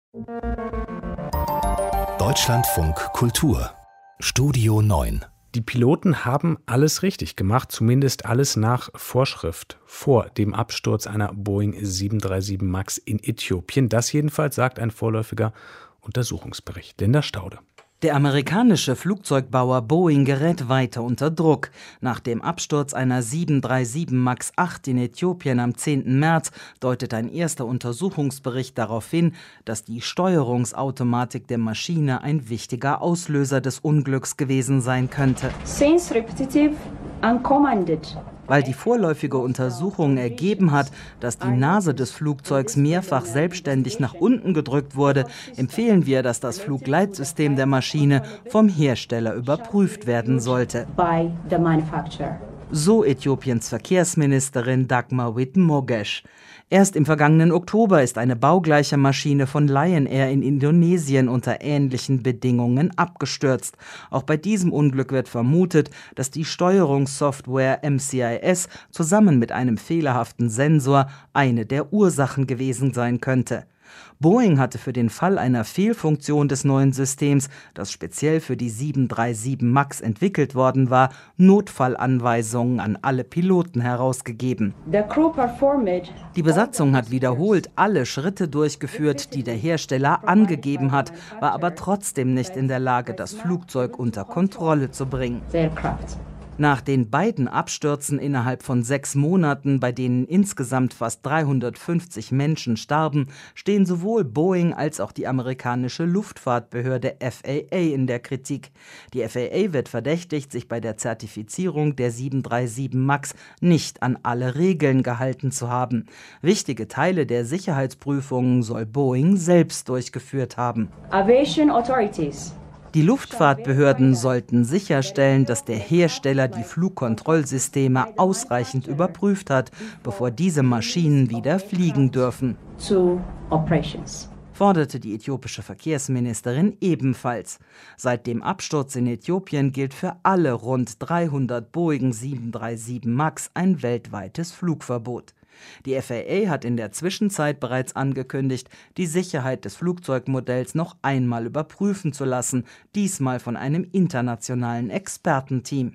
Deutschlandfunk Kultur Studio 9. Die Piloten haben alles richtig gemacht, zumindest alles nach Vorschrift, vor dem Absturz einer Boeing 737 MAX in Äthiopien. Das jedenfalls sagt ein vorläufiger Untersuchungsbericht. Linda Staude. Der amerikanische Flugzeugbauer Boeing gerät weiter unter Druck. Nach dem Absturz einer 737 MAX 8 in Äthiopien am 10. März deutet ein erster Untersuchungsbericht darauf hin, dass die Steuerungsautomatik der Maschine ein wichtiger Auslöser des Unglücks gewesen sein könnte. Since repetitive uncommanded Weil die vorläufige Untersuchung ergeben hat, dass die Nase des Flugzeugs mehrfach selbstständig nach unten gedrückt wurde, empfehlen wir, dass das Flugleitsystem der Maschine vom Hersteller überprüft werden sollte. by the manufacturer. So Äthiopiens Verkehrsministerin Dagmawit Mogesh. Erst im vergangenen Oktober ist eine baugleiche Maschine von Lion Air in Indonesien unter ähnlichen Bedingungen abgestürzt. Auch bei diesem Unglück wird vermutet, dass die Steuerungssoftware MCIS zusammen mit einem fehlerhaften Sensor eine der Ursachen gewesen sein könnte. Boeing hatte für den Fall einer Fehlfunktion des neuen Systems, das speziell für die 737 MAX entwickelt worden war, Notfallanweisungen an alle Piloten herausgegeben. The crew performed Die Besatzung hat wiederholt alle Schritte durchgeführt, die der Hersteller angegeben hat, war aber trotzdem nicht in der Lage, das Flugzeug unter Kontrolle zu bringen. the aircraft. Nach den beiden Abstürzen innerhalb von 6 Monaten, bei denen insgesamt fast 350 Menschen starben, stehen sowohl Boeing als auch die amerikanische Luftfahrtbehörde FAA in der Kritik. Die FAA wird verdächtigt, sich bei der Zertifizierung der 737 MAX nicht an alle Regeln gehalten zu haben. Wichtige Teile der Sicherheitsprüfungen soll Boeing selbst durchgeführt haben. Aviation authorities Die Luftfahrtbehörden sollten sicherstellen, dass der Hersteller die Flugkontrollsysteme ausreichend überprüft hat, bevor diese Maschinen wieder fliegen dürfen, to operations. forderte die äthiopische Verkehrsministerin ebenfalls. Seit dem Absturz in Äthiopien gilt für alle rund 300 Boeing 737 MAX ein weltweites Flugverbot. Die FAA hat in der Zwischenzeit bereits angekündigt, die Sicherheit des Flugzeugmodells noch einmal überprüfen zu lassen, diesmal von einem internationalen Expertenteam.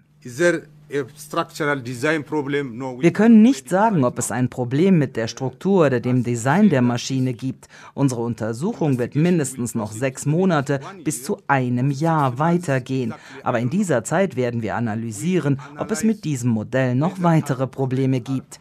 Wir können nicht sagen, ob es ein Problem mit der Struktur oder dem Design der Maschine gibt. Unsere Untersuchung wird mindestens noch 6 Monate bis zu 1 Jahr weitergehen. Aber in dieser Zeit werden wir analysieren, ob es mit diesem Modell noch weitere Probleme gibt,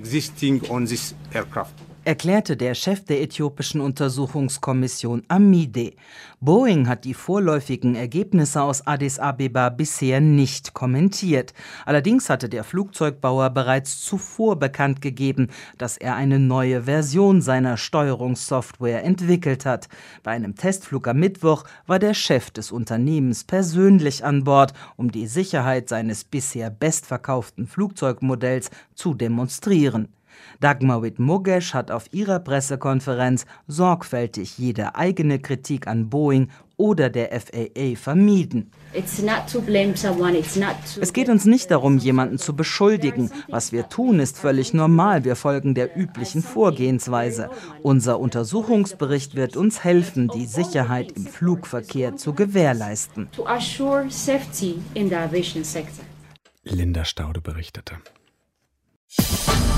erklärte der Chef der äthiopischen Untersuchungskommission Amide. Boeing hat die vorläufigen Ergebnisse aus Addis Abeba bisher nicht kommentiert. Allerdings hatte der Flugzeugbauer bereits zuvor bekannt gegeben, dass er eine neue Version seiner Steuerungssoftware entwickelt hat. Bei einem Testflug am Mittwoch war der Chef des Unternehmens persönlich an Bord, um die Sicherheit seines bisher bestverkauften Flugzeugmodells zu demonstrieren. Dagmawit Mogesh hat auf ihrer Pressekonferenz sorgfältig jede eigene Kritik an Boeing oder der FAA vermieden. It's not to blame someone, it's not to Es geht uns nicht darum, jemanden zu beschuldigen. Was wir tun, ist völlig normal. Wir folgen der üblichen Vorgehensweise. Unser Untersuchungsbericht wird uns helfen, die Sicherheit im Flugverkehr zu gewährleisten. to assure safety in the aviation sector. Linda Staude berichtete.